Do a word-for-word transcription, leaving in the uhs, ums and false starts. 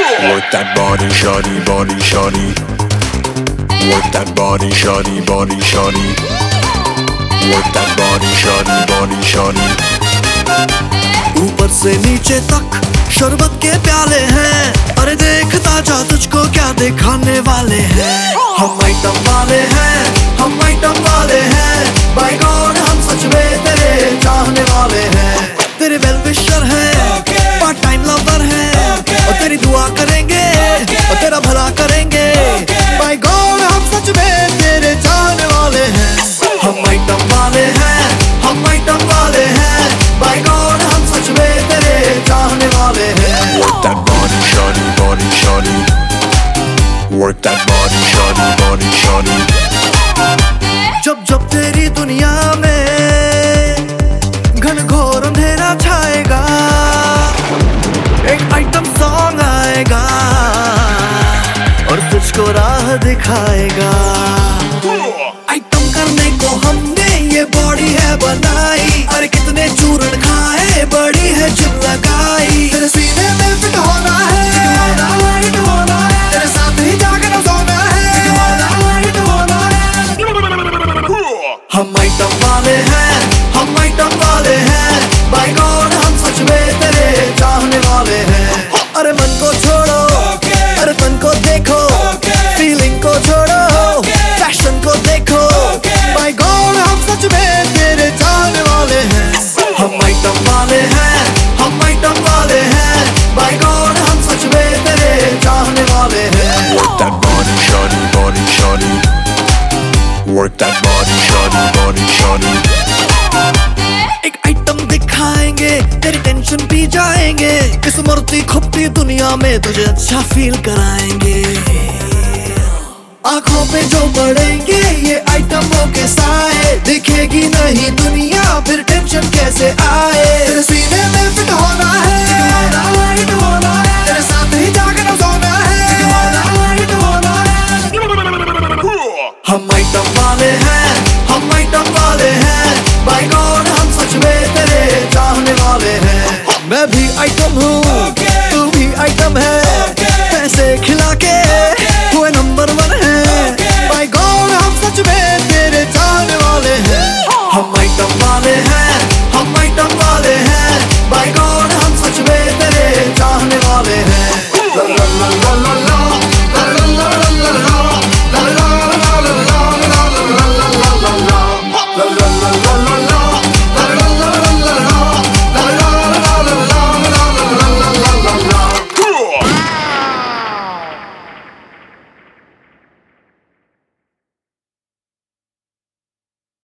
Work that body, shawty, body, shawty. Work that body, shawty, body, shawty. Work that body, shawty, body, shawty. ऊपर से नीचे तक शरबत के प्याले हैं, अरे देखता जा तुझको क्या दिखाने वाले हैं। हम आइटम वाले हैं, हम आइटम वाले हैं, बाय गॉड हम सच में तेरे चाहने वाले हैं। तेरे वेल विशर हैं, पार्ट टाइम लवर हैं, और तेरी दुआ करेंगे और तेरा भला करेंगे। बाय गॉड हम सच में तेरे चाहने वाले हैं। हम आइटम वाले हैं, हम आइटम वाले हैं, बाय गॉड हम सच में तेरे चाहने वाले हैं। Work that body, shawty, body, shawty. Work that body, shawty, body, shawty. जब जब तेरी दुनिया में घनघोर अंधेरा छाएगा, एक आइटम सॉन्ग आएगा और तुझको राह दिखाएगा। आइटम करने को हमने ये बॉडी है बनाई, अरे कितने चूर्ण खाए, बड़ी है जिम लगाई। तेरे सीने में फिट होना है, फिट होना है, तेरे साथ ही जाकर सोना है, फिट होना है। हम आइटम वाले हैं, हम आइटम वाले हैं, बाय गॉड हम सच में तेरे चाहने वाले हैं। अरे मन को छोड़ो, अरे तन को देखो, फीलिंग को छोड़ो, फैशन को देखो, बाय गॉड हम सच में तेरे चाहने वाले हैं। हम आइटम वाले हैं, हम आइटम वाले हैं, बाय गॉड हम सच में तेरे चाहने वाले हैं। Work that body, shawty, body, shawty. Work that body, shawty, body, shawty. एक आइटम दिखाएंगे, तेरी टेंशन पी जाएंगे, इस मरती खपती दुनिया में तुझे अच्छा फील कराएंगे। आंखों पे जो पड़ेंगे ये आइटमों के साए, दिखेगी नहीं दुनिया फिर टेंशन कैसे आए। तेरे सीने में फिट होना है, फिट होना है, तेरे साथ ही जाकर सोना है, फिट होना है। हम आइटम वाले हैं, हम आइटम वाले हैं, बाय गॉड हम सच में तेरे चाहने वाले हैं। मैं भी आइटम हूँ, तू भी आइटम है, पैसे खिला के